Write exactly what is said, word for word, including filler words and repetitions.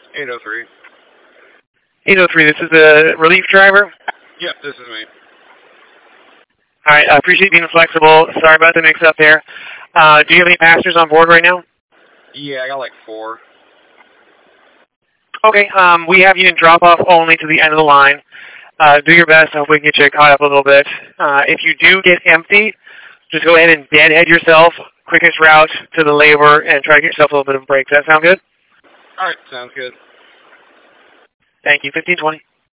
eight oh three. eight oh three, this is the relief driver. Yep, this is me. All right, I appreciate being flexible. Sorry about the mix-up there. Uh, do you have any passengers on board right now? Yeah, I got like four. Okay, um, we have you in drop-off only to the end of the line. Uh, do your best. I hope we can get you caught up a little bit. Uh, if you do get empty, just go ahead and deadhead yourself, quickest route to the labor, and try to get yourself a little bit of a break. Does that sound good? All right, sounds good. Thank you. fifteen twenty.